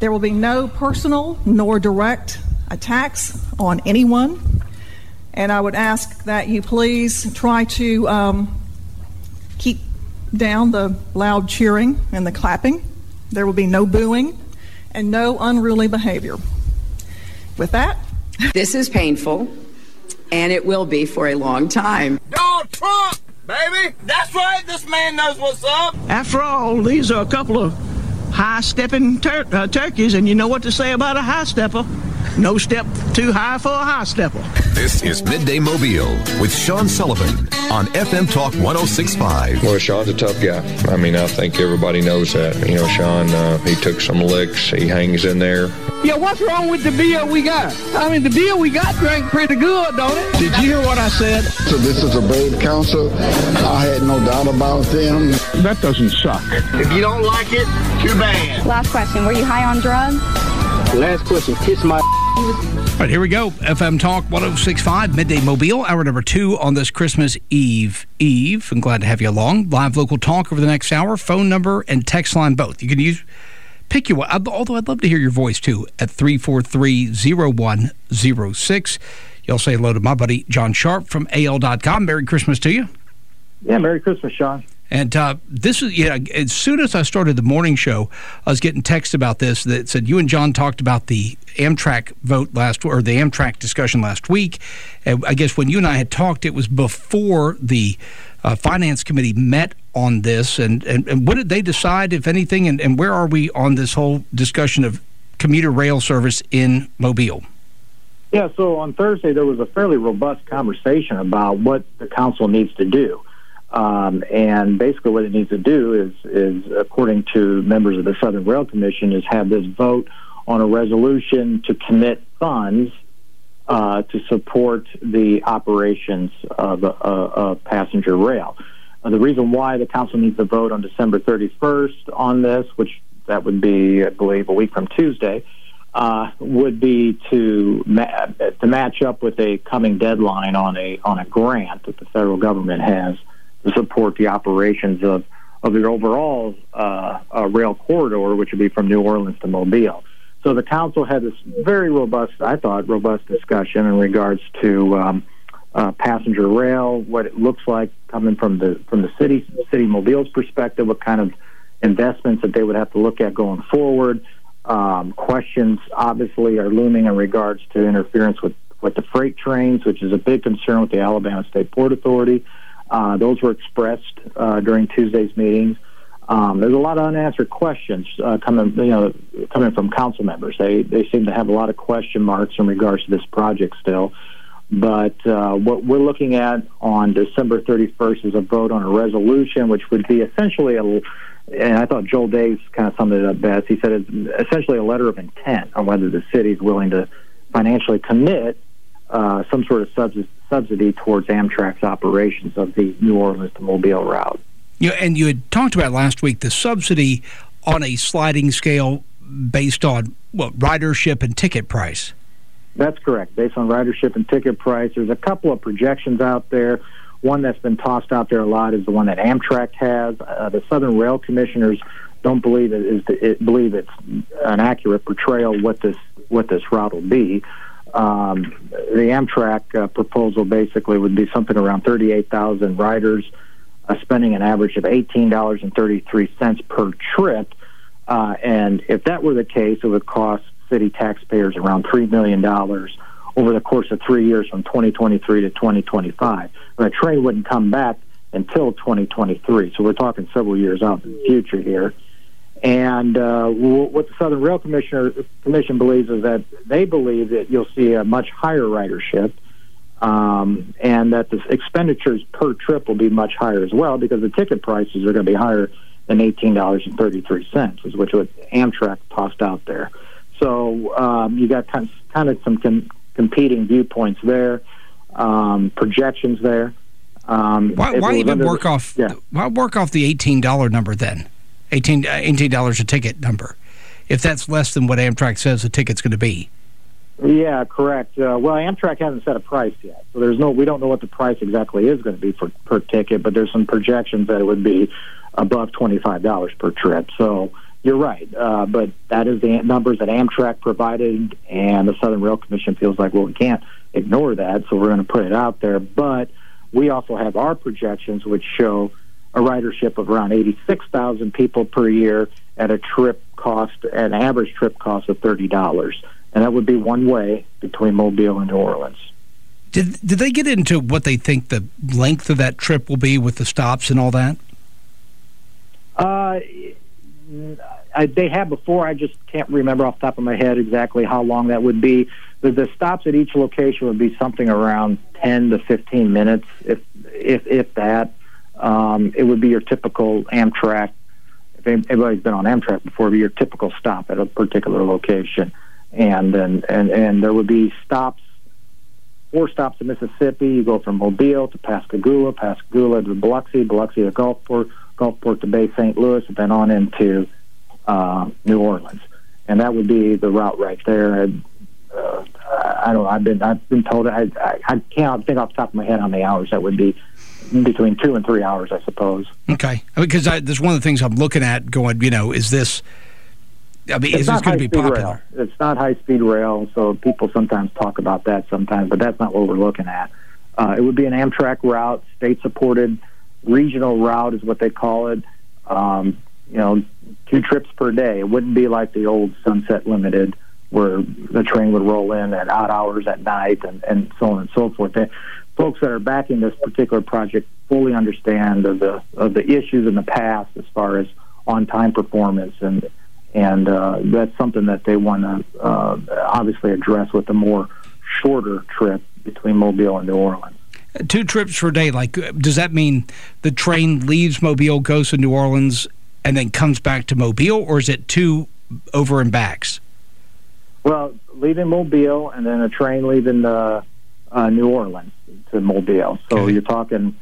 There will be no personal nor direct attacks on anyone. And I would ask that you please try to keep down the loud cheering and the clapping. There will be no booing and no unruly behavior. With that, this is painful, and it will be for a long time. Donald Trump, baby! That's right, this man knows what's up! After all, these are a couple of high-stepping turkeys, and you know what to say about a high-stepper. No step too high for a high-stepper. This is Midday Mobile with Sean Sullivan on FM Talk 106.5. Well, Sean's a tough guy. I mean, I think everybody knows that. You know, Sean, he took some licks. He hangs in there. Yeah, what's wrong with the beer we got? I mean, the beer we got drank pretty good, don't it? Did you hear what I said? So this is a brave council. I had no doubt about them. That doesn't suck. If you don't like it, too bad. Last question, were you high on drugs? Last question, kiss my... All right, here we go. FM Talk 106.5, Midday Mobile, hour number 2 on this Christmas Eve. I'm glad to have you along. Live local talk over the next hour. Phone number and text line both. You can pick your one, although I'd love to hear your voice, too, at 343-0106. You'll say hello to my buddy John Sharp from AL.com. Merry Christmas to you. Yeah, Merry Christmas, Sean. And this is, as soon as I started the morning show, I was getting texts about this that said you and John talked about the Amtrak vote or the Amtrak discussion last week. And I guess when you and I had talked, it was before the Finance Committee met on this. And what did they decide, if anything, and where are we on this whole discussion of commuter rail service in Mobile? Yeah, so on Thursday, there was a fairly robust conversation about what the council needs to do. And basically what it needs to do is, according to members of the Southern Rail Commission, is have this vote on a resolution to commit funds to support the operations of passenger rail. The reason why the council needs to vote on December 31st on this, which that would be, I believe, a week from Tuesday, would be to match up with a coming deadline on a grant that the federal government has to support the operations of the overall rail corridor, which would be from New Orleans to Mobile. So the council had this very robust discussion in regards to passenger rail, what it looks like coming from the city Mobile's perspective, what kind of investments that they would have to look at going forward. Questions obviously are looming in regards to interference with the freight trains, which is a big concern with the Alabama State Port Authority. Those were expressed during Tuesday's meetings. There's a lot of unanswered questions coming from council members. They seem to have a lot of question marks in regards to this project still. But what we're looking at on December 31st is a vote on a resolution, which would be essentially and I thought Joel Daves kind of summed it up best. He said it's essentially a letter of intent on whether the city is willing to financially commit some sort of subsidy towards Amtrak's operations of the New Orleans to Mobile route. And you had talked about last week the subsidy on a sliding scale based on, ridership and ticket price. That's correct, based on ridership and ticket price. There's a couple of projections out there. One that's been tossed out there a lot is the one that Amtrak has. The Southern Rail Commissioners don't believe believe it's an accurate portrayal what this route will be. The Amtrak proposal basically would be something around 38,000 riders spending an average of $18.33 per trip. And if that were the case, it would cost city taxpayers around $3 million over the course of 3 years from 2023 to 2025. And the train wouldn't come back until 2023. So we're talking several years out in the future here. And what the Southern Rail Commission believes is that they believe that you'll see a much higher ridership and that the expenditures per trip will be much higher as well because the ticket prices are going to be higher than $18.33, is what Amtrak tossed out there. So you got kind of some competing viewpoints there, projections there. Why even work off the $18 number then? $18 a ticket number, if that's less than what Amtrak says the ticket's going to be. Yeah, correct. Well, Amtrak hasn't set a price yet, so we don't know what the price exactly is going to be per ticket, but there's some projections that it would be above $25 per trip. So You're right, but that is the numbers that Amtrak provided, and the Southern Rail Commission feels like, well, we can't ignore that, so we're going to put it out there. But we also have our projections, which show a ridership of around 86,000 people per year at an average trip cost of $30, and that would be one way between Mobile and New Orleans. Did they get into what they think the length of that trip will be with the stops and all that? They have before. I just can't remember off the top of my head exactly how long that would be. The stops at each location would be something around 10 to 15 minutes, if that. It would be your typical Amtrak. If anybody's been on Amtrak before, it'd be your typical stop at a particular location, and there would be stops. 4 stops in Mississippi. You go from Mobile to Pascagoula, Pascagoula to Biloxi, Biloxi to Gulfport, Gulfport to Bay St. Louis, and then on into New Orleans, and that would be the route right there. I've been told I can't think off the top of my head how many hours that would be. Between 2 and 3 hours, I suppose. Okay, because that's one of the things I'm looking at. Going, is this? Is this going to be popular? Rail. It's not high-speed rail, so people sometimes talk about that sometimes, but that's not what we're looking at. It would be an Amtrak route, state-supported, regional route is what they call it. 2 trips per day. It wouldn't be like the old Sunset Limited, where the train would roll in at odd hours at night and so on and so forth. Folks that are backing this particular project fully understand of the issues in the past as far as on-time performance, and that's something that they want to obviously address with a more shorter trip between Mobile and New Orleans. 2 trips per day, does that mean the train leaves Mobile, goes to New Orleans, and then comes back to Mobile, or is it 2 over and backs? Well, leaving Mobile and then a train leaving New Orleans to Mobile. So okay. You're talking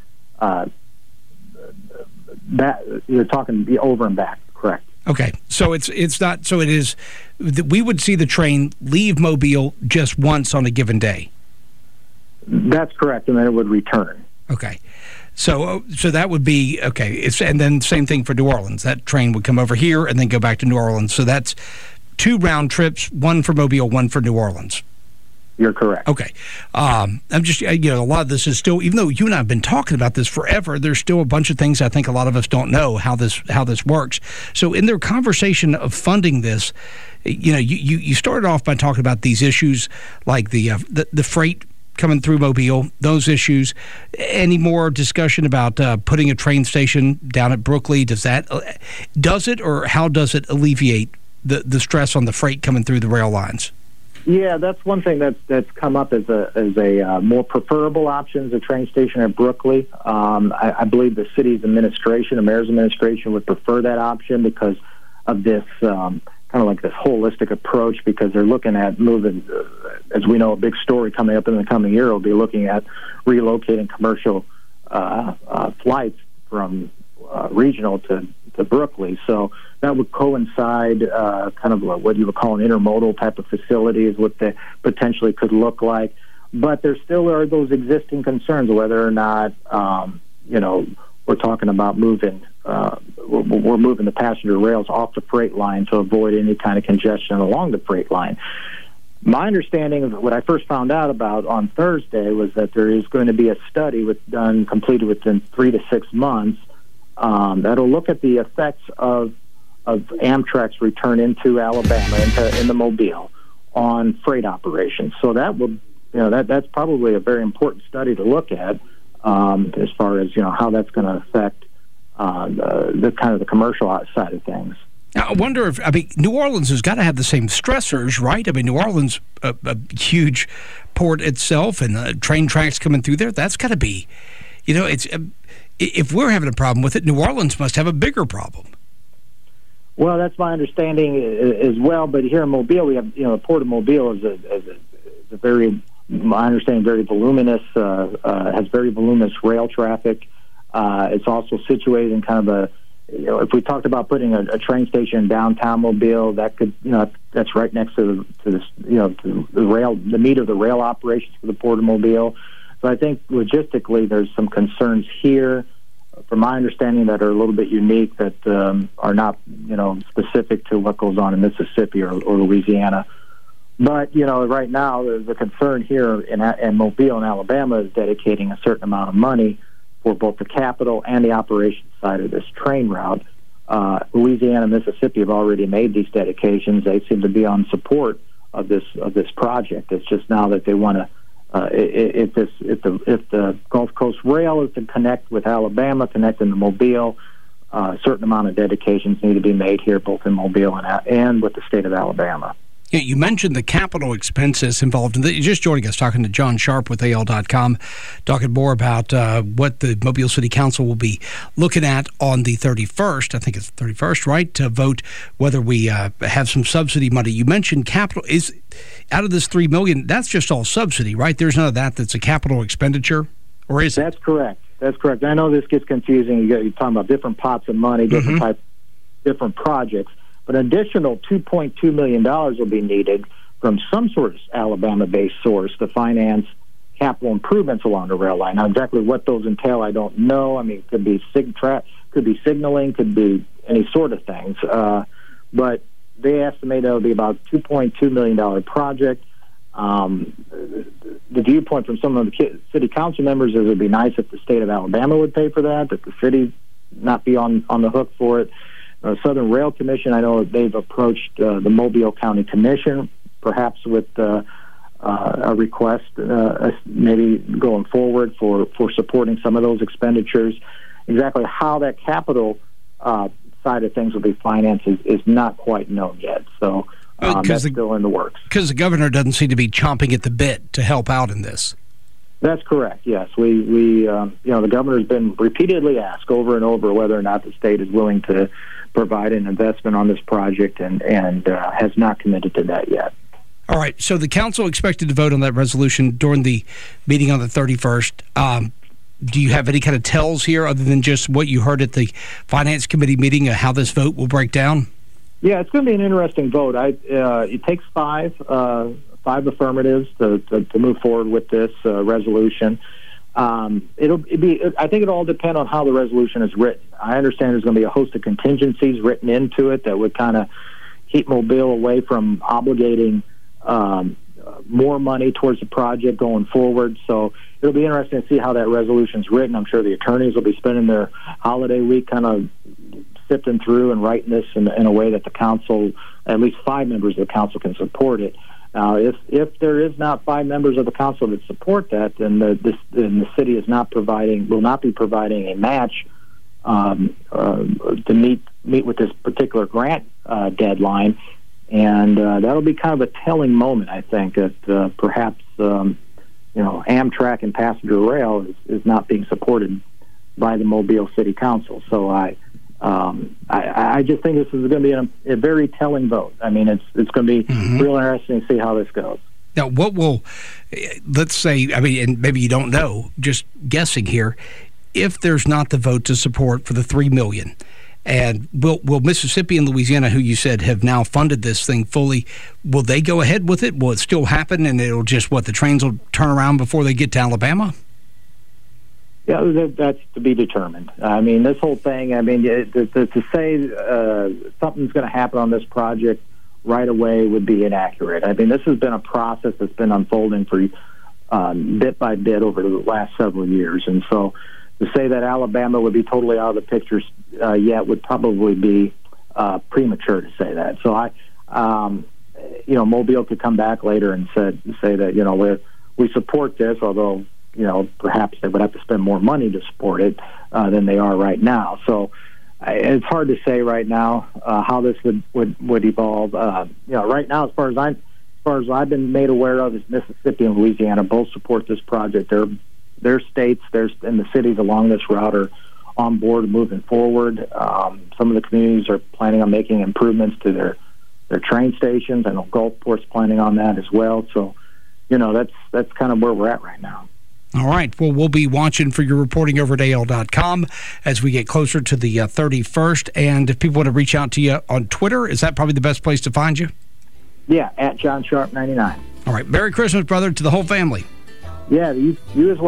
the over and back, correct? Okay, so it's not. So it is. We would see the train leave Mobile just once on a given day. That's correct, and then it would return. Okay, so that would be okay. And then same thing for New Orleans. That train would come over here and then go back to New Orleans. So that's 2 round trips, 1 for Mobile, 1 for New Orleans. You're correct. Okay. I'm just, a lot of this is still, even though you and I have been talking about this forever, there's still a bunch of things I think a lot of us don't know how this works. So in their conversation of funding this, you started off by talking about these issues like the freight coming through Mobile, those issues. Any more discussion about putting a train station down at Brookley? Does it, or how does it alleviate the stress on the freight coming through the rail lines? Yeah, that's one thing that's come up as a more preferable option is a train station at Brookley. I believe the city's administration, the mayor's administration, would prefer that option because of this kind of like this holistic approach, because they're looking at moving, as we know, a big story coming up in the coming year will be looking at relocating commercial flights from regional to Brookley. So that would coincide kind of what you would call an intermodal type of facility is what they potentially could look like. But there still are those existing concerns whether or not, we're talking about moving we're moving the passenger rails off the freight line to avoid any kind of congestion along the freight line. My understanding of what I first found out about on Thursday was that there is going to be a study completed within 3 to 6 months that'll look at the effects of Amtrak's return into Alabama, into Mobile, on freight operations. So that would, that's probably a very important study to look at as far as how that's going to affect the kind of the commercial side of things. Now, I wonder New Orleans has got to have the same stressors, right? New Orleans, a huge port itself, and train tracks coming through there. That's got to be, it's. If we're having a problem with it, New Orleans must have a bigger problem. Well, that's my understanding as well. But here in Mobile, we have, the Port of Mobile is a very, my understanding, very voluminous, has very voluminous rail traffic. It's also situated in kind of a, if we talked about putting a train station in downtown Mobile, that could, that's right next to the rail, the meat of the rail operations for the Port of Mobile. So I think logistically there's some concerns here from my understanding, that are a little bit unique, that are not, specific to what goes on in Mississippi or Louisiana. But, right now, the concern here in Mobile and Alabama is dedicating a certain amount of money for both the capital and the operations side of this train route. Louisiana and Mississippi have already made these dedications. They seem to be on support of this project. It's just now that they want to, if the Gulf Coast Rail is to connect with Alabama, connect into Mobile, a certain amount of dedications need to be made here, both in Mobile and with the state of Alabama. Yeah, you mentioned the capital expenses involved. You're just joining us, talking to John Sharp with AL.com, talking more about what the Mobile City Council will be looking at on the 31st. I think it's the 31st, right, to vote whether we have some subsidy money. You mentioned capital. Is out of this $3 million, that's just all subsidy, right? There's none of that's a capital expenditure, or is it? That's correct. That's correct. I know this gets confusing. You're talking about different pots of money, different projects. But an additional $2.2 million will be needed from some sort of Alabama-based source to finance capital improvements along the rail line. Now, exactly what those entail, I don't know. I mean, it could be signaling, could be any sort of things. But they estimate it'll be about a $2.2 million project. The viewpoint from some of the city council members is it would be nice if the state of Alabama would pay for that the city not be on the hook for it. Southern Rail Commission, I know they've approached the Mobile County Commission, perhaps with a request maybe going forward for supporting some of those expenditures. Exactly how that capital side of things will be financed is not quite known yet. So that's still in the works. Because the governor doesn't seem to be chomping at the bit to help out in this. That's correct. Yes, we the governor's been repeatedly asked over and over whether or not the state is willing to provide an investment on this project, and has not committed to that yet. All right. So the council expected to vote on that resolution during the meeting on the 31st. Do you have any kind of tells here other than just what you heard at the Finance Committee meeting of how this vote will break down? Yeah, it's going to be an interesting vote. It takes five affirmatives to move forward with this resolution. I think it'll all depend on how the resolution is written. I understand there's going to be a host of contingencies written into it that would kind of keep Mobile away from obligating more money towards the project going forward. So it'll be interesting to see how that resolution's written. I'm sure the attorneys will be spending their holiday week kind of sifting through and writing this in a way that the council, at least 5 members of the council, can support it. Now, if there is not 5 members of the council that support that, then the city will not be providing a match to meet with this particular grant deadline, and that'll be kind of a telling moment, I think, that perhaps Amtrak and passenger rail is not being supported by the Mobile City Council. So I just think this is going to be a very telling vote. I mean, it's going to be real interesting to see how this goes. Now, what will, let's say, I mean, and maybe you don't know, just guessing here, if there's not the vote to support for the $3 million, and will Mississippi and Louisiana, who you said have now funded this thing fully, will they go ahead with it? Will it still happen, and it'll just, the trains will turn around before they get to Alabama? Yeah, that's to be determined. I mean, this whole thing, I mean, to say something's going to happen on this project right away would be inaccurate. I mean, this has been a process that's been unfolding for bit by bit over the last several years. And so to say that Alabama would be totally out of the picture yet would probably be premature to say that. So Mobile could come back later and say that, we support this, although, perhaps they would have to spend more money to support it than they are right now. So it's hard to say right now how this would evolve. Right now, as far as I've been made aware of, is Mississippi and Louisiana both support this project. Their states, and the cities along this route are on board moving forward. Some of the communities are planning on making improvements to their train stations. I know Gulfport's planning on that as well. So, that's kind of where we're at right now. All right. Well, we'll be watching for your reporting over at AL.com as we get closer to the 31st. And if people want to reach out to you on Twitter, is that probably the best place to find you? Yeah, at John Sharp 99. All right. Merry Christmas, brother, to the whole family. Yeah, you as well.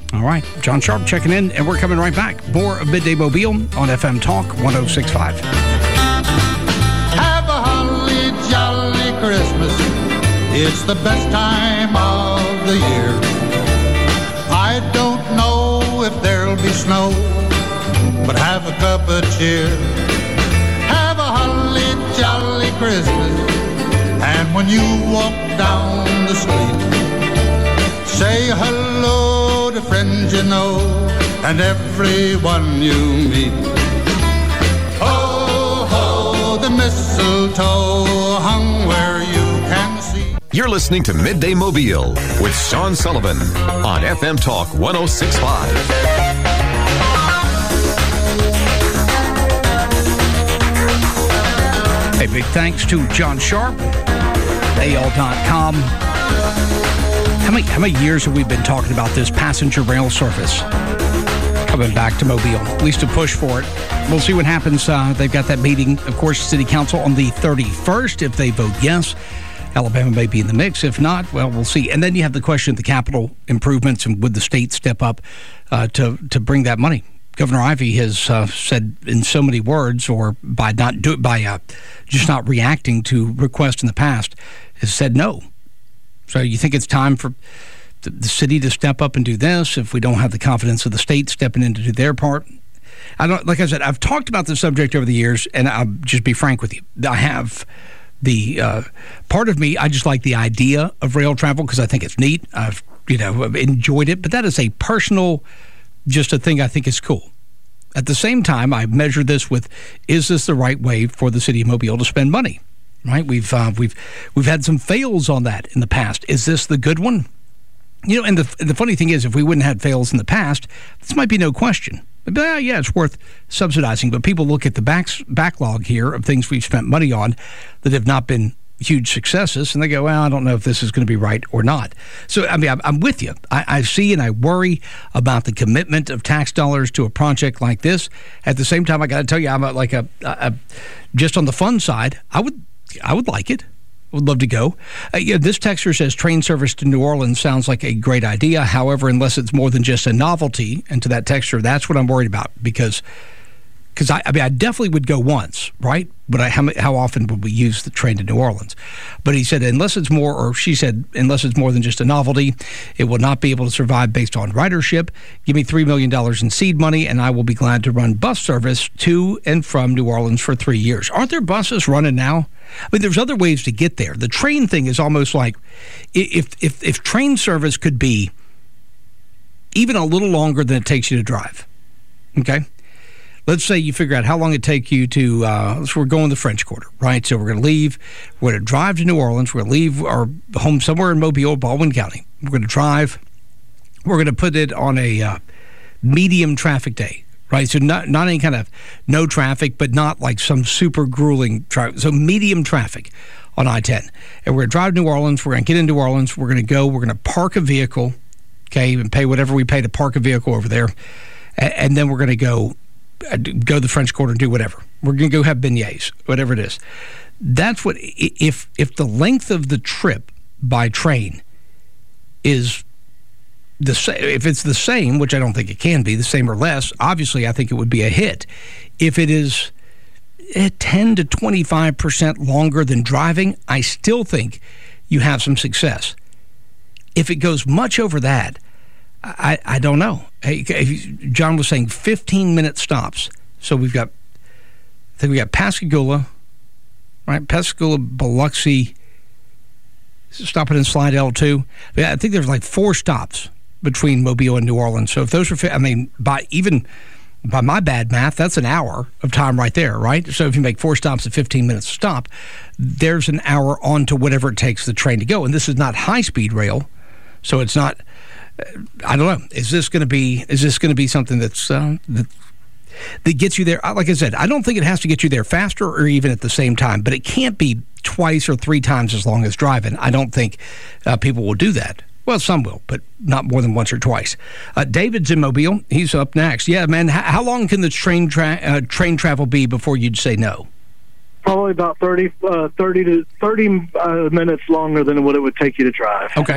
All right. John Sharp checking in, and we're coming right back. More of Midday Mobile on FM Talk 106.5. Have a holly jolly Christmas. It's the best time of the year. I don't know if there'll be snow, but have a cup of cheer. Have a holly jolly Christmas. And when you walk down the street, say hello to friends you know and everyone you meet. Ho, ho, the mistletoe hung where you can see. You're listening to Midday Mobile with Sean Sullivan on FM Talk 106.5. A big thanks to John Sharp, AL.com. How many years have we been talking about this passenger rail service coming back to Mobile? At least a push for it. We'll see what happens. They've got that meeting, of course, City Council on the 31st. If they vote yes, Alabama may be in the mix. If not, well, we'll see. And then you have the question of the capital improvements and would the state step up to bring that money? Governor Ivey has said in so many words, or by just not reacting to requests in the past, has said no. So you think it's time for the city to step up and do this if we don't have the confidence of the state stepping in to do their part? Like I said, I've talked about this subject over the years, and I'll just be frank with you. I have the part of me, I just like the idea of rail travel because I think it's neat. I've enjoyed it, but that is a personal, just a thing I think is cool. At the same time, I measure this with, is this the right way for the city of Mobile to spend money? Right? We've had some fails on that in the past. Is this the good one? And the funny thing is, if we wouldn't have fails in the past, this might be no question. But, yeah, it's worth subsidizing. But people look at the backlog here of things we've spent money on that have not been huge successes, and they go, well, I don't know if this is going to be right or not. So, I mean, I'm with you. I see and I worry about the commitment of tax dollars to a project like this. At the same time, I got to tell you, I'm just on the fun side, I would like it. I would love to go. This texter says train service to New Orleans sounds like a great idea. However, unless it's more than just a novelty, and to that texter, that's what I'm worried about because I definitely would go once, right? But how often would we use the train to New Orleans? But he said, she said, unless it's more than just a novelty, it will not be able to survive based on ridership. Give me $3 million in seed money, and I will be glad to run bus service to and from New Orleans for 3 years. Aren't there buses running now? I mean, there's other ways to get there. The train thing is almost like if train service could be even a little longer than it takes you to drive, okay? Let's say you figure out how long it take you to, we're going to the French Quarter, right? So we're going to leave, we're going to drive to New Orleans, we're going to leave our home somewhere in Mobile, Baldwin County. We're going to drive, we're going to put it on a medium traffic day, right? So not any kind of no traffic, but not like some super grueling traffic. So medium traffic on I-10. And we're going to drive to New Orleans, we're going to get into New Orleans, we're going to park a vehicle, okay, and pay whatever we pay to park a vehicle over there. And then we're going to go to the French Quarter and do whatever. We're going to go have beignets, whatever it is. That's what, if the length of the trip by train is the same, if it's the same, which I don't think it can be, the same or less, obviously I think it would be a hit. If it is 10 to 25% longer than driving, I still think you have some success. If it goes much over that, I don't know. Hey, John was saying 15-minute stops. So I think we got Pascagoula, right? Pascagoula, Biloxi, stopping in Slidell too. I think there's like 4 stops between Mobile and New Orleans. So if those are, by my bad math, that's an hour of time right there, right? So if you make 4 stops at 15 minutes a stop, there's an hour on to whatever it takes the train to go. And this is not high-speed rail, so it's not. I don't know. Is this going to be something that's that gets you there? Like I said, I don't think it has to get you there faster or even at the same time, but it can't be twice or 3 times as long as driving. I don't think people will do that. Well, some will, but not more than once or twice. David's in Mobile. He's up next. Yeah, man. How long can the train travel be before you'd say no? Probably about 30 minutes longer than what it would take you to drive. Okay.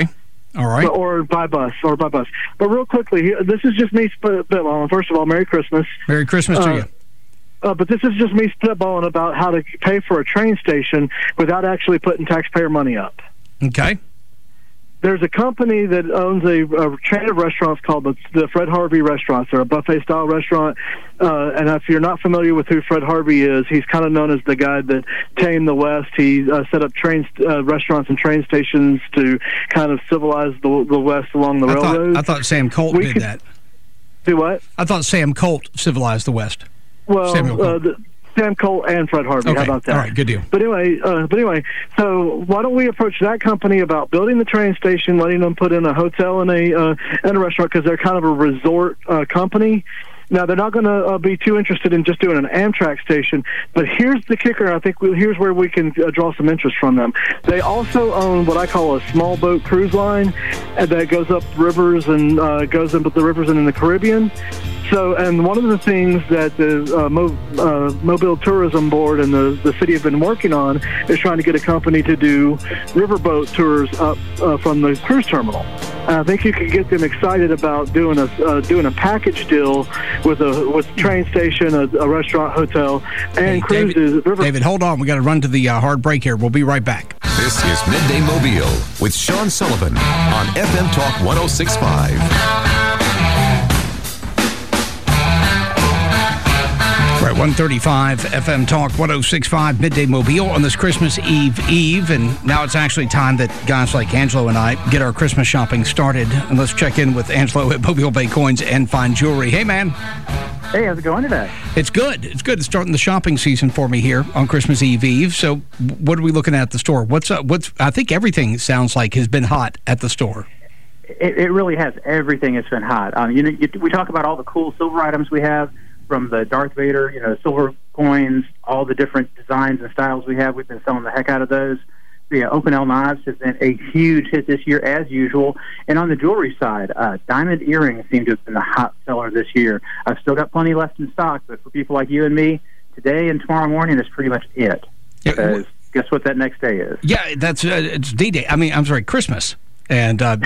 All right. Or by bus. But real quickly, this is just me spitballing. First of all, Merry Christmas. Merry Christmas to you. But this is just me spitballing about how to pay for a train station without actually putting taxpayer money up. Okay. There's a company that owns a chain of restaurants called the Fred Harvey Restaurants. They're a buffet-style restaurant. And if you're not familiar with who Fred Harvey is, he's kind of known as the guy that tamed the West. He set up restaurants and train stations to kind of civilize the West along the railroads. I thought Sam Colt did that. Do what? I thought Sam Colt civilized the West. Well, Sam Colt and Fred Harvey. Okay. How about that? All right, good deal. But anyway, so why don't we approach that company about building the train station, letting them put in a hotel and a restaurant, because they're kind of a resort company. Now, they're not going to be too interested in just doing an Amtrak station, but here's the kicker. I think here's where we can draw some interest from them. They also own what I call a small boat cruise line that goes up rivers and goes into the rivers and in the Caribbean. So, and one of the things that the Mobile Tourism Board and the city have been working on is trying to get a company to do riverboat tours up from the cruise terminal. And I think you could get them excited about doing a package deal with a train station, a restaurant, hotel, and cruises. David, hold on. We got to run to the hard break here. We'll be right back. This is Midday Mobile with Sean Sullivan on FM Talk 106.5. Right, 135 FM Talk 106.5 Midday Mobile on this Christmas Eve. And now it's actually time that guys like Angelo and I get our Christmas shopping started. And let's check in with Angelo at Mobile Bay Coins and Fine Jewelry. Hey, man. Hey, how's it going today? It's good. It's good. It's starting the shopping season for me here on Christmas Eve. So what are we looking at the store? I think everything sounds like has been hot at the store. It really has. Everything has been hot. We talk about all the cool silver items we have, from the Darth Vader, silver coins, all the different designs and styles we have. We've been selling the heck out of those. The Opinel knives has been a huge hit this year, as usual. And on the jewelry side, diamond earrings seem to have been the hot seller this year. I've still got plenty left in stock, but for people like you and me, today and tomorrow morning is pretty much it. Because guess what that next day is? Yeah, it's D-Day. Christmas. And right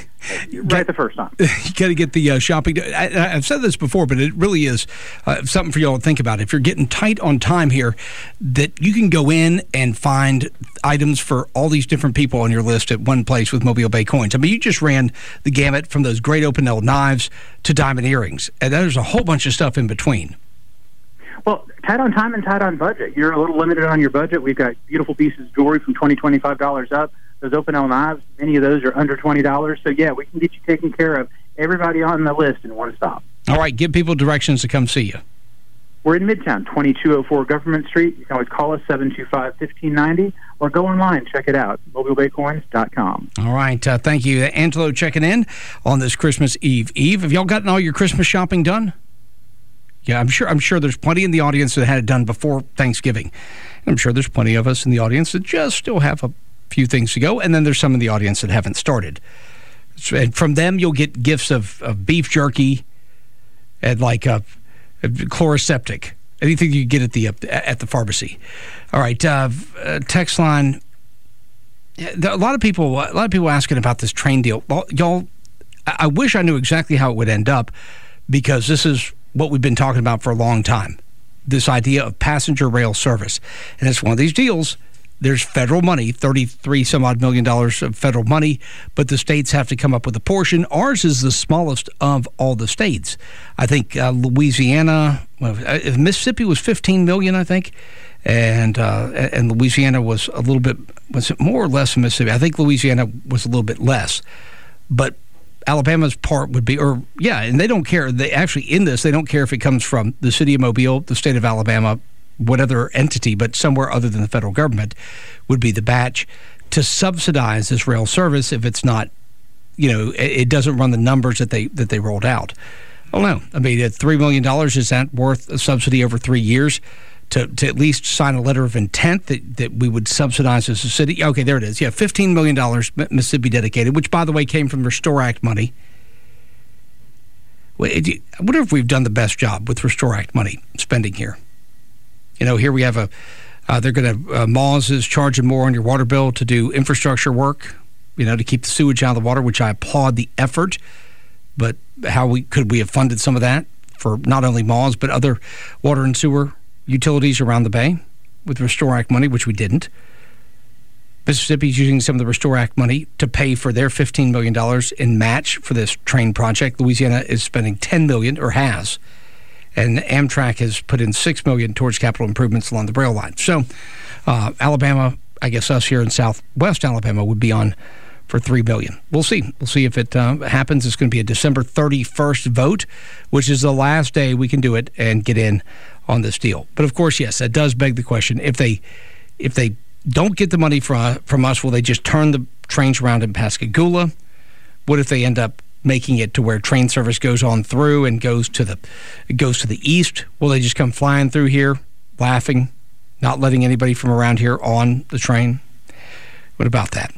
the first time. You got to get the shopping. I've said this before, but it really is something for you all to think about. If you're getting tight on time here, that you can go in and find items for all these different people on your list at one place with Mobile Bay Coins. I mean, you just ran the gamut from those great Opinel knives to diamond earrings, and there's a whole bunch of stuff in between. Well, tight on time and tight on budget. You're a little limited on your budget. We've got beautiful pieces of jewelry from $20, $25 up. Those Opinel knives, many of those are under $20. So, yeah, we can get you taken care of. Everybody on the list in one stop. All right, give people directions to come see you. We're in Midtown, 2204 Government Street. You can always call us, 725-1590, or go online, check it out, mobilebaycoins.com. All right, thank you. Angelo checking in on this Christmas Eve. Have y'all gotten all your Christmas shopping done? Yeah, I'm sure there's plenty in the audience that had it done before Thanksgiving. I'm sure there's plenty of us in the audience that just still have a few things to go, and then there's some in the audience that haven't started. And from them, you'll get gifts of beef jerky and like a Chloraseptic, anything you get at the pharmacy. All right, text line. A lot of people asking about this train deal. Y'all, I wish I knew exactly how it would end up, because this is what we've been talking about for a long time. This idea of passenger rail service, and it's one of these deals. There's federal money, $33-some-odd million of federal money, but the states have to come up with a portion. Ours is the smallest of all the states. I think Louisiana, Mississippi was $15 million, I think, and Louisiana was a little bit, was it more or less than Mississippi? I think Louisiana was a little bit less, but Alabama's part would be, and they don't care. They actually, in this, they don't care if it comes from the city of Mobile, the state of Alabama, what other entity, but somewhere other than the federal government would be the batch to subsidize this rail service if it's not, it doesn't run the numbers that they rolled out. I don't know. I mean, at $3 million, is that worth a subsidy over 3 years to at least sign a letter of intent that we would subsidize as a city? Okay, there it is. Yeah, $15 million Mississippi dedicated, which, by the way, came from Restore Act money. I wonder if we've done the best job with Restore Act money spending here. Here we have they're going to, Moz is charging more on your water bill to do infrastructure work. to keep the sewage out of the water, which I applaud the effort. But could we have funded some of that for not only Mawes, but other water and sewer utilities around the Bay with Restore Act money, which we didn't. Mississippi's using some of the Restore Act money to pay for their $15 million in match for this train project. Louisiana is spending $10 million, or has. And Amtrak has put in $6 million towards capital improvements along the rail line. So Alabama, I guess us here in southwest Alabama, would be on for $3 billion. We'll see. We'll see if it happens. It's going to be a December 31st vote, which is the last day we can do it and get in on this deal. But of course, yes, that does beg the question: if they don't get the money from us, will they just turn the trains around in Pascagoula? What if they end up making it to where train service goes on through and goes to the east? Will they just come flying through here, laughing, not letting anybody from around here on the train? What about that?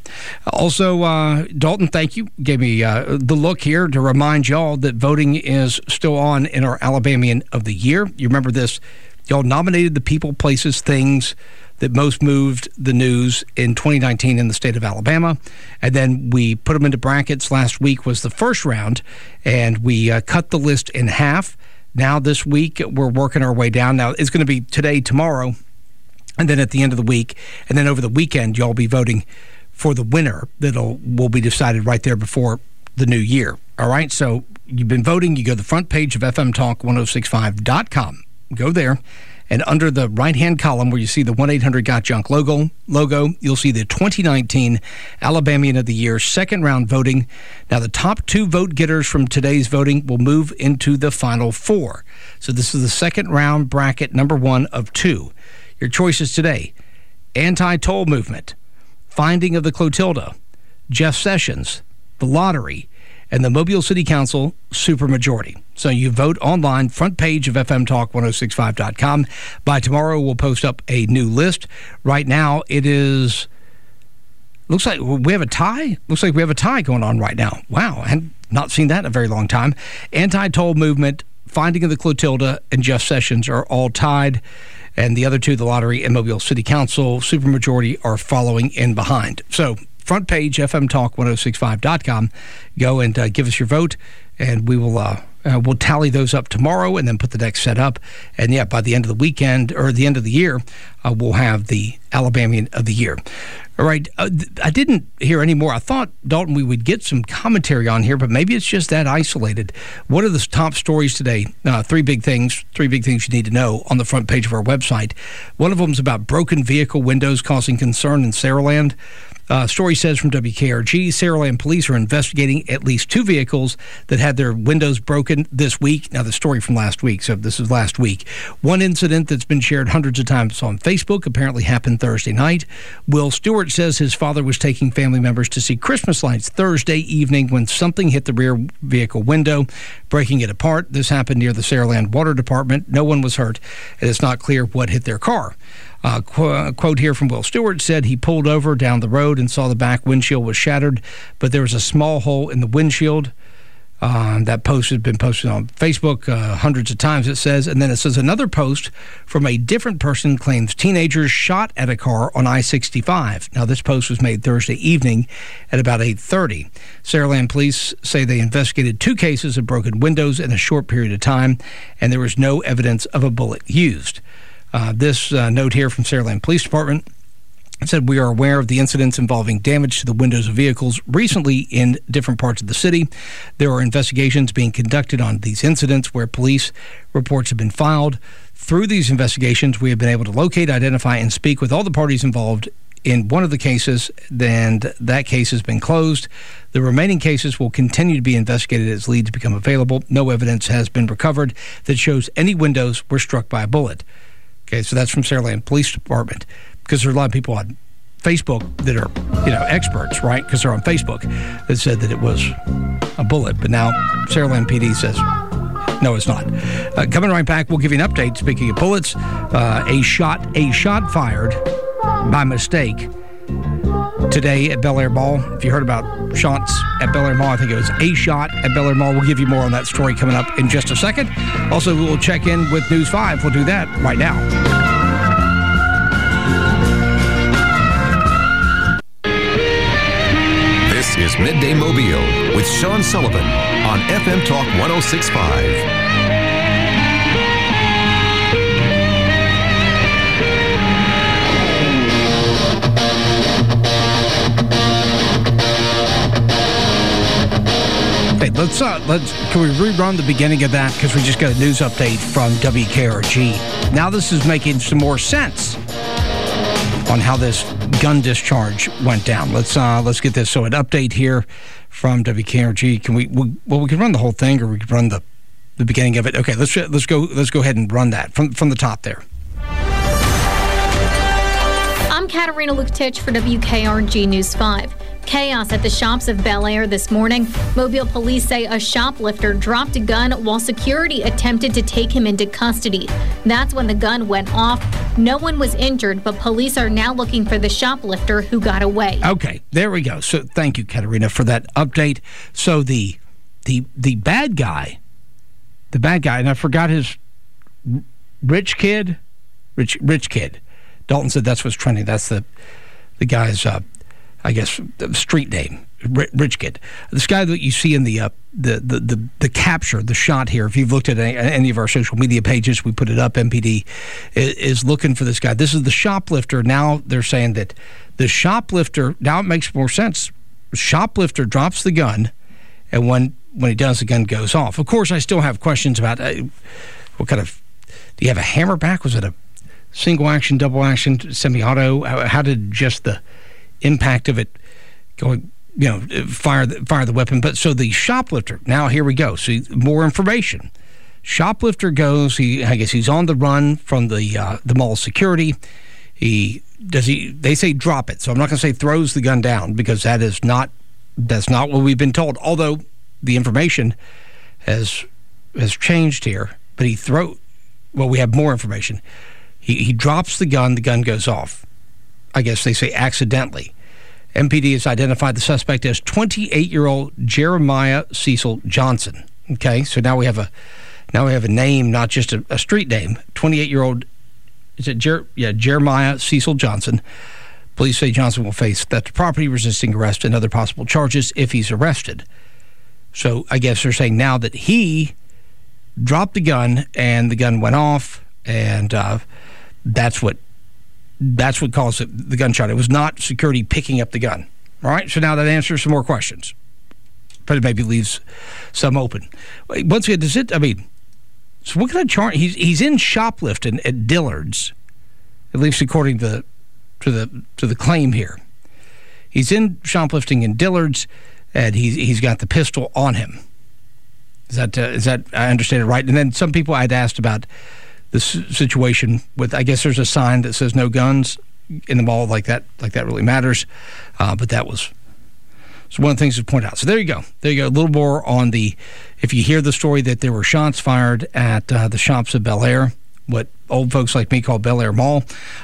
Also, Dalton, thank you. Gave me the look here to remind y'all that voting is still on in our Alabamian of the Year. You remember this? Y'all nominated the people, places, things that most moved the news in 2019 in the state of Alabama. And then we put them into brackets. Last week was the first round, and we cut the list in half. Now this week, we're working our way down. Now, it's going to be today, tomorrow, and then at the end of the week, and then over the weekend, y'all be voting for the winner will be decided right there before the new year. All right? So you've been voting. You go to the front page of FMTalk1065.com. Go there, and under the right-hand column where you see the 1-800-GOT-JUNK logo, you'll see the 2019 Alabamian of the Year second-round voting. Now, the top 2 vote getters from today's voting will move into the final 4. So this is the second-round bracket, number 1 of 2. Your choices today: anti-toll movement, finding of the Clotilda, Jeff Sessions, the lottery, and the Mobile City Council supermajority. So you vote online, front page of FMTalk1065.com. By tomorrow, we'll post up a new list. Right now, looks like we have a tie. Looks like we have a tie going on right now. Wow, I had not seen that in a very long time. Anti-toll movement, finding of the Clotilda, and Jeff Sessions are all tied. And the other 2, the lottery and Mobile City Council supermajority, are following in behind. So front page, FMTalk1065.com. Go and give us your vote, and we will we'll tally those up tomorrow and then put the next set up. And, yeah, by the end of the weekend or the end of the year, we'll have the Alabamian of the Year. All right, I didn't hear any more. I thought, Dalton, we would get some commentary on here, but maybe it's just that isolated. What are the top stories today? 3 big things you need to know on the front page of our website. One of them is about broken vehicle windows causing concern in Saraland. Story says from WKRG, Saraland police are investigating at least 2 vehicles that had their windows broken this week. Now, the story from last week, so this is last week. One incident that's been shared hundreds of times on Facebook apparently happened Thursday night. Will Stewart says his father was taking family members to see Christmas lights Thursday evening when something hit the rear vehicle window, breaking it apart. This happened near the Saraland Water Department. No one was hurt, and it's not clear what hit their car. Quote here from Will Stewart said he pulled over down the road and saw the back windshield was shattered, but there was a small hole in the windshield. That post has been posted on Facebook hundreds of times, it says. And then it says another post from a different person claims teenagers shot at a car on I-65. Now, this post was made Thursday evening at about 8:30. Saraland police say they investigated 2 cases of broken windows in a short period of time, and there was no evidence of a bullet used. This note here from Saraland Police Department said, we are aware of the incidents involving damage to the windows of vehicles recently in different parts of the city. There are investigations being conducted on these incidents where police reports have been filed. Through these investigations, we have been able to locate, identify, and speak with all the parties involved in one of the cases, and that case has been closed. The remaining cases will continue to be investigated as leads become available. No evidence has been recovered that shows any windows were struck by a bullet. Okay, so that's from Saraland Police Department, because there are a lot of people on Facebook that are, experts, right? Because they're on Facebook that said that it was a bullet. But now Saraland PD says, no, it's not. Coming right back, we'll give you an update. Speaking of bullets, a shot fired by mistake today at Bel Air Mall. If you heard about shots at Bel Air Mall, I think it was a shot at Bel Air Mall. We'll give you more on that story coming up in just a second. Also, we'll check in with News 5. We'll do that right now. is Midday Mobile with Sean Sullivan on FM Talk 106.5. Okay, let's can we rerun the beginning of that, because we just got a news update from WKRG. Now this is making some more sense on how this gun discharge went down. Let's get this. So an update here from WKRG. Can we can run the whole thing, or we can run the beginning of it. Okay, let's go ahead and run that from the top there. I'm Katerina Lukatich for WKRG News 5. Chaos at the shops of Bel Air this morning. Mobile police say a shoplifter dropped a gun while security attempted to take him into custody. That's when the gun went off. No one was injured, but police are now looking for the shoplifter who got away. Okay, there we go. So thank you, Katerina, for that update. So the bad guy, and I forgot his rich kid. Dalton said that's what's trending. That's the guy's I guess street name, Rich Kid. This guy that you see in the capture, the shot here, if you've looked at any of our social media pages, we put it up, MPD is looking for this guy. This is the shoplifter. Now they're saying that the shoplifter, now it makes more sense. Shoplifter drops the gun, and when he does, the gun goes off. Of course, I still have questions about what kind of, do you have a hammerback? Was it a single action, double action, semi-auto? How did just the impact of it going, fire the weapon? But so the shoplifter, now here we go. See, more information. Shoplifter goes, I guess he's on the run from the mall security. They say drop it. So I'm not going to say throws the gun down, because that's not what we've been told. Although the information has changed here, but we have more information. He drops the gun goes off. I guess they say accidentally. MPD has identified the suspect as 28-year-old Jeremiah Cecil Johnson. Okay, so now we have a name, not just a street name. 28-year-old, is it Jeremiah Cecil Johnson. Police say Johnson will face theft of property, resisting arrest, and other possible charges if he's arrested. So I guess they're saying now that he dropped the gun and the gun went off, and that's what caused the gunshot. It was not security picking up the gun. All right, so now that answers some more questions, but it maybe leaves some open. Once again, so what kind of charge? He's in shoplifting at Dillard's, at least according to the claim here. He's in shoplifting in Dillard's, and he's got the pistol on him. Is that I understand it right? And then some people I'd asked about this situation with, I guess there's a sign that says no guns in the mall, like that really matters. But that was one of the things to point out. So there you go. A little more on if you hear the story that there were shots fired at the shops of Bel Air, what old folks like me call Bel Air Mall.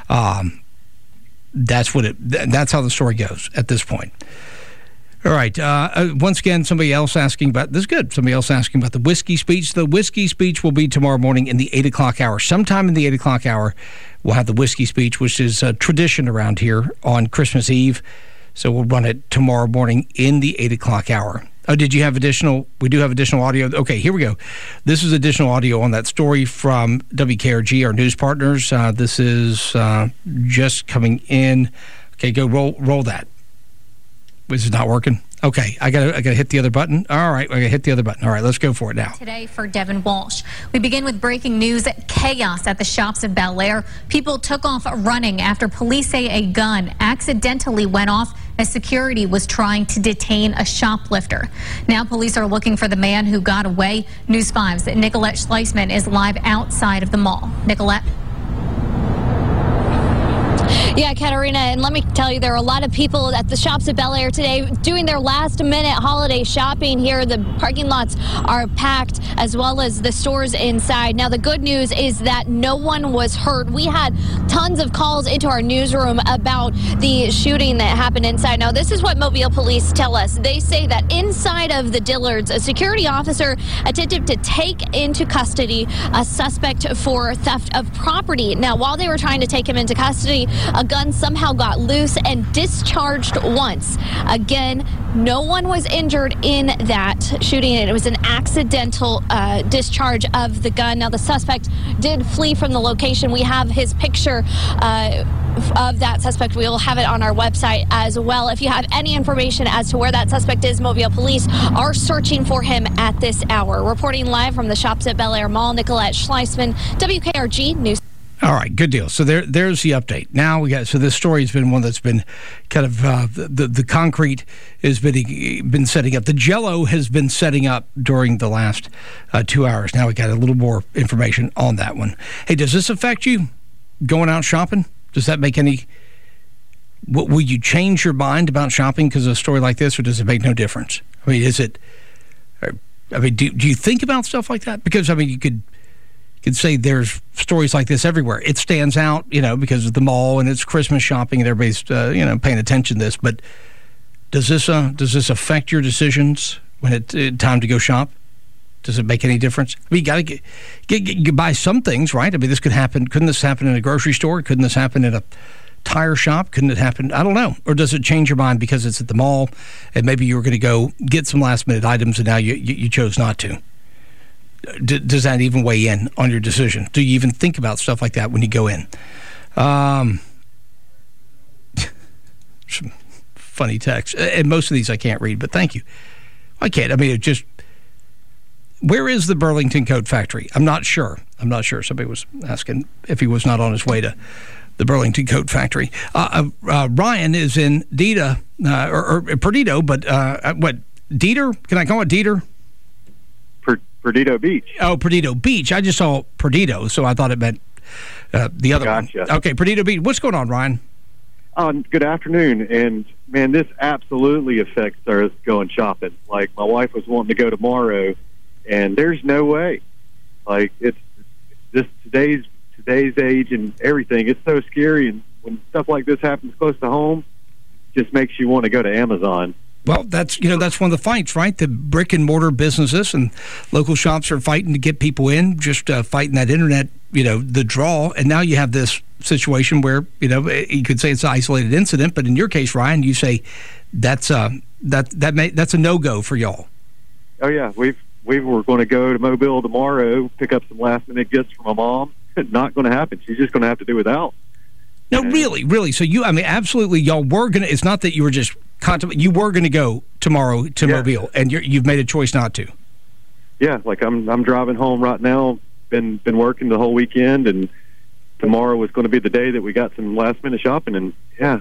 That's how the story goes at this point. All right. Once again, somebody else asking about the whiskey speech. The whiskey speech will be tomorrow morning in the 8 o'clock hour. Sometime in the 8 o'clock hour, we'll have the whiskey speech, which is a tradition around here on Christmas Eve. So we'll run it tomorrow morning in the 8 o'clock hour. Oh, did you have additional? We do have additional audio. Okay, here we go. This is additional audio on that story from WKRG, our news partners. This is just coming in. Okay, go roll that. This is not working. Okay, I gotta hit the other button. All right, I gotta hit the other button. All right, let's go for it now. Today for Devin Walsh. We begin with breaking news: chaos at the shops of Bel Air. People took off running after police say a gun accidentally went off as security was trying to detain a shoplifter. Now police are looking for the man who got away. News 5's Nicolette Schleisman is live outside of the mall. Nicolette. Yeah, Katerina, and let me tell you, there are a lot of people at the shops at Bel Air today doing their last-minute holiday shopping here. The parking lots are packed, as well as the stores inside. Now, the good news is that no one was hurt. We had tons of calls into our newsroom about the shooting that happened inside. Now, this is what Mobile police tell us. They say that inside of the Dillards, a security officer attempted to take into custody a suspect for theft of property. Now, while they were trying to take him into custody, a a gun somehow got loose and discharged once. Again, no one was injured in that shooting. It was an accidental discharge of the gun. Now, the suspect did flee from the location. We have his picture of that suspect. We will have it on our website as well. If you have any information as to where that suspect is, Mobile Police are searching for him at this hour. Reporting live from the Shops at Bel Air Mall, Nicolette Schleisman, WKRG News. All right, good deal. So there's the update. Now we got. So this story has been one that's been kind of the concrete has been setting up. The Jell-O has been setting up during the last 2 hours. Now we got a little more information on that one. Hey, does this affect you going out shopping? Does that make any? Will you change your mind about shopping because of a story like this, or does it make no difference? I mean, is it? I mean, do you think about stuff like that? Because I mean, you could say there's stories like this everywhere. It stands out, because of the mall and it's Christmas shopping and everybody's, paying attention to this. But does this affect your decisions when it's time to go shop? Does it make any difference? I mean, you got to buy some things, right? I mean, this could happen. Couldn't this happen in a grocery store? Couldn't this happen in a tire shop? Couldn't it happen? I don't know. Or does it change your mind because it's at the mall and maybe you were going to go get some last minute items and now you chose not to? Does that even weigh in on your decision? Do you even think about stuff like that when you go in? Some funny text. And most of these I can't read, but thank you. I can't. I mean, where is the Burlington Coat Factory? I'm not sure. Somebody was asking if he was not on his way to the Burlington Coat Factory. Ryan is in Dita, or Perdido, but what, Dieter? Can I call it Dieter? Perdido Beach. Oh, Perdido Beach. I just saw Perdido, so I thought it meant the other one. Okay, Perdido Beach. What's going on, Ryan? Good afternoon. And, man, this absolutely affects us going shopping. Like, my wife was wanting to go tomorrow, and there's no way. Like, it's just today's age and everything. It's so scary, and when stuff like this happens close to home, it just makes you want to go to Amazon. Well, that's one of the fights, right? The brick and mortar businesses and local shops are fighting to get people in, just fighting that internet, the draw. And now you have this situation where, you could say it's an isolated incident, but in your case, Ryan, you say that's a no-go for y'all. Oh yeah, we were going to go to Mobile tomorrow, pick up some last-minute gifts from my mom. Not going to happen. She's just going to have to do without. No, really. So absolutely, y'all were going to. It's not that you were just. You were going to go tomorrow to Mobile, and you've made a choice not to. Yeah, like I'm driving home right now. Been working the whole weekend, and tomorrow was going to be the day that we got some last minute shopping. And yeah,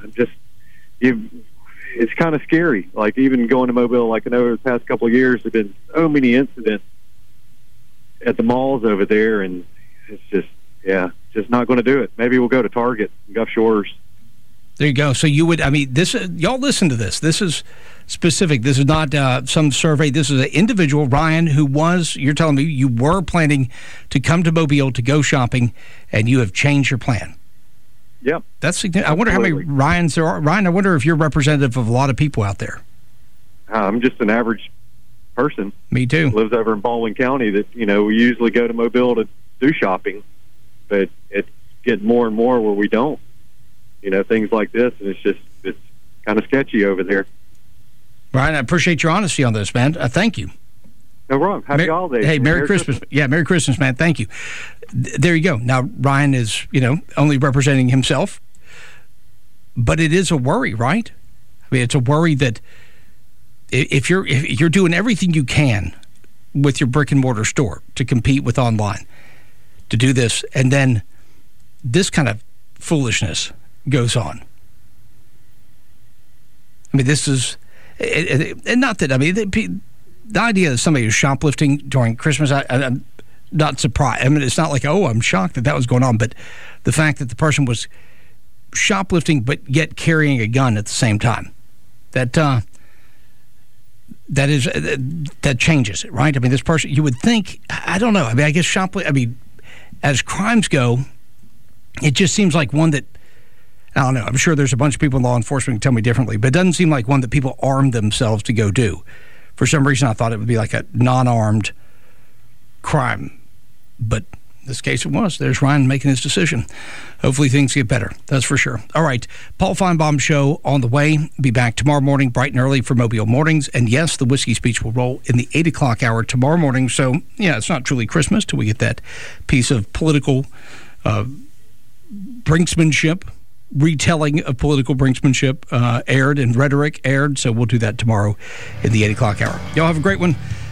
it's kind of scary. Like even going to Mobile, like I know the past couple of years, there've been so many incidents at the malls over there, and it's just not going to do it. Maybe we'll go to Target in Gulf Shores. There you go. So you would, y'all listen to this. This is specific. This is not some survey. This is an individual, Ryan, you're telling me you were planning to come to Mobile to go shopping, and you have changed your plan. Yep. That's significant. I wonder how many Ryans there are. Ryan, I wonder if you're representative of a lot of people out there. I'm just an average person. Me too. Lives over in Baldwin County that, we usually go to Mobile to do shopping, but it's getting more and more where we don't. Things like this, and it's kind of sketchy over there. Ryan, I appreciate your honesty on this, man. Thank you. No problem. Happy holidays. Hey, Merry Christmas. Yeah, Merry Christmas, man. Thank you. There you go. Now, Ryan is, only representing himself, but it is a worry, right? I mean, it's a worry that if you're doing everything you can with your brick and mortar store to compete with online, to do this, and then this kind of foolishness goes on. I mean, this is, and not that, the idea that somebody is shoplifting during Christmas, I'm not surprised. I mean, it's not like, I'm shocked that was going on, but the fact that the person was shoplifting but yet carrying a gun at the same time, that changes it, right? I mean, this person, you would think, I don't know. I mean, I guess as crimes go, it just seems like one that, I don't know. I'm sure there's a bunch of people in law enforcement who tell me differently, but it doesn't seem like one that people arm themselves to go do. For some reason, I thought it would be like a non-armed crime, but In this case, it was. There's Ryan making his decision. Hopefully things get better. That's for sure. All right. Paul Feinbaum Show on the way. Be back tomorrow morning, bright and early for Mobile Mornings. And yes, the Whiskey Speech will roll in the 8 o'clock hour tomorrow morning. So, yeah, it's not truly Christmas till we get that piece of political brinksmanship, retelling of political brinksmanship aired and rhetoric aired. So we'll do that tomorrow in the 8 o'clock hour. Y'all have a great one.